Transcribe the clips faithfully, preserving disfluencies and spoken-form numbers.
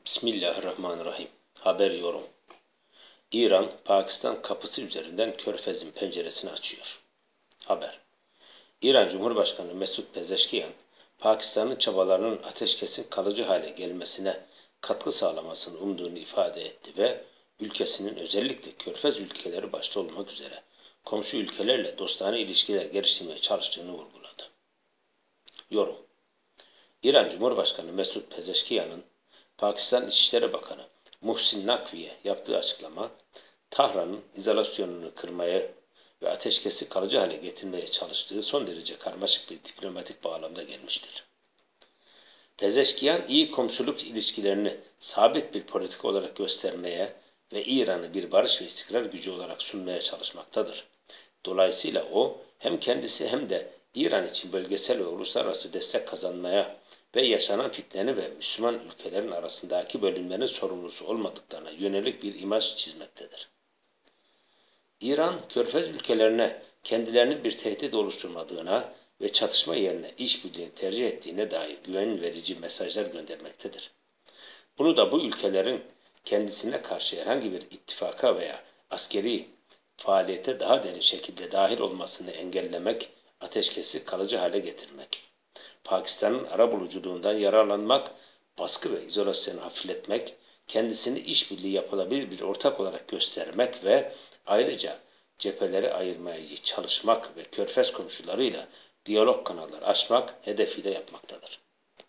Bismillahirrahmanirrahim. Haber yorum. İran, Pakistan kapısı üzerinden Körfez'in penceresini açıyor. Haber. İran Cumhurbaşkanı Mesud Pezeşkiyan, Pakistan'ın çabalarının ateşkesin kalıcı hale gelmesine katkı sağlamasını umduğunu ifade etti ve ülkesinin özellikle Körfez ülkeleri başta olmak üzere komşu ülkelerle dostane ilişkiler geliştirmeye çalıştığını vurguladı. Yorum. İran Cumhurbaşkanı Mesud Pezeşkiyan'ın Pakistan İçişleri Bakanı Muhsin Nakvi'ye yaptığı açıklama, Tahran'ın izolasyonunu kırmaya ve ateşkesi kalıcı hale getirmeye çalıştığı son derece karmaşık bir diplomatik bağlamda gelmiştir. Pezeşkiyan, iyi komşuluk ilişkilerini sabit bir politika olarak göstermeye ve İran'ı bir barış ve istikrar gücü olarak sunmaya çalışmaktadır. Dolayısıyla o, hem kendisi hem de İran için bölgesel ve uluslararası destek kazanmaya ve yaşanan fitnenin ve Müslüman ülkelerin arasındaki bölünmenin sorumlusu olmadıklarına yönelik bir imaj çizmektedir. İran, Körfez ülkelerine kendilerinin bir tehdit oluşturmadığına ve çatışma yerine işbirliğini tercih ettiğine dair güven verici mesajlar göndermektedir. Bunu da bu ülkelerin kendisine karşı herhangi bir ittifaka veya askeri faaliyete daha derin şekilde dahil olmasını engellemek, ateşkesi kalıcı hale getirmek, Pakistan'ın arabuluculuğundan yararlanmak, baskı ve izolasyonu hafifletmek, kendisini işbirliği yapılabilir bir ortak olarak göstermek ve ayrıca cepheleri ayırmaya çalışmak ve Körfez komşularıyla diyalog kanalları açmak hedefiyle yapmaktadır.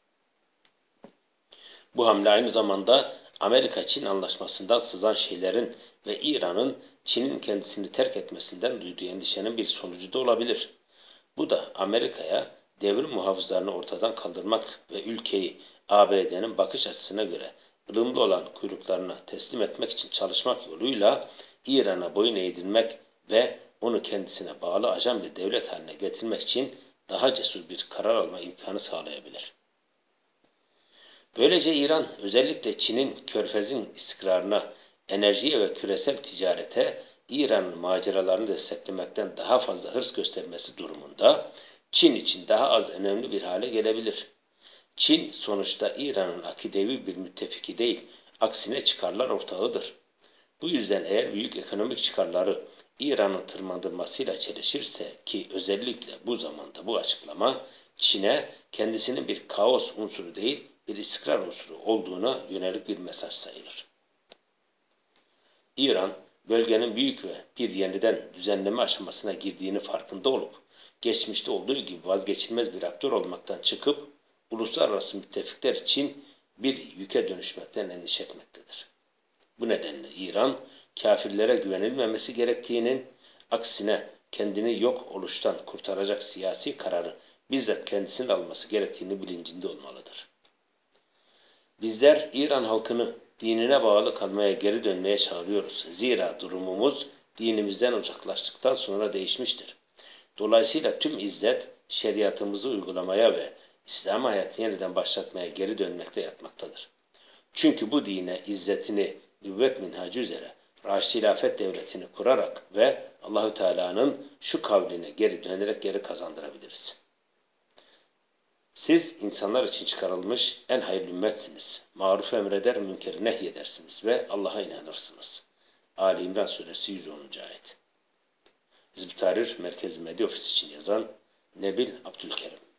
Bu hamle aynı zamanda Amerika-Çin anlaşmasından sızan şeylerin ve İran'ın Çin'in kendisini terk etmesinden duyduğu endişenin bir sonucu da olabilir. Bu da Amerika'ya devrim muhafızlarını ortadan kaldırmak ve ülkeyi A B D'nin bakış açısına göre ılımlı olan kuyruklarına teslim etmek için çalışmak yoluyla İran'a boyun eğdirmek ve onu kendisine bağlı ajan bir devlet haline getirmek için daha cesur bir karar alma imkanı sağlayabilir. Böylece İran özellikle Çin'in Körfez'in istikrarına, enerjiye ve küresel ticarete İran'ın maceralarını desteklemekten daha fazla hırs göstermesi durumunda Çin için daha az önemli bir hale gelebilir. Çin sonuçta İran'ın akidevi bir müttefiki değil, aksine çıkarlar ortağıdır. Bu yüzden eğer büyük ekonomik çıkarları İran'ın tırmandırmasıyla çelişirse ki özellikle bu zamanda bu açıklama Çin'e kendisinin bir kaos unsuru değil, bir istikrar unsuru olduğuna yönelik bir mesaj sayılır. İran, bölgenin büyük ve bir yeniden düzenleme aşamasına girdiğini farkında olup, geçmişte olduğu gibi vazgeçilmez bir aktör olmaktan çıkıp, uluslararası müttefikler için bir yüke dönüşmekten endişe etmektedir. Bu nedenle İran, kafirlere güvenilmemesi gerektiğinin, aksine kendini yok oluştan kurtaracak siyasi kararı bizzat kendisinin alması gerektiğini bilincinde olmalıdır. Bizler İran halkını dinine bağlı kalmaya geri dönmeye çağırıyoruz. Zira durumumuz dinimizden uzaklaştıktan sonra değişmiştir. Dolayısıyla tüm izzet şeriatımızı uygulamaya ve İslam hayatını yeniden başlatmaya geri dönmekte yatmaktadır. Çünkü bu dine izzetini nübüvvet minhacı üzere Raşid Hilafet Devleti'ni kurarak ve Allahü Teala'nın şu kavline geri dönerek geri kazandırabiliriz. Siz insanlar için çıkarılmış en hayırlı ümmetsiniz. Maruf emreder, münkeri nehyedersiniz ve Allah'a inanırsınız. Ali İmran Suresi yüz onuncu ayet. Hizb-ı Tahrir Merkez Medya Ofisi için yazan Nebil Abdülkerim.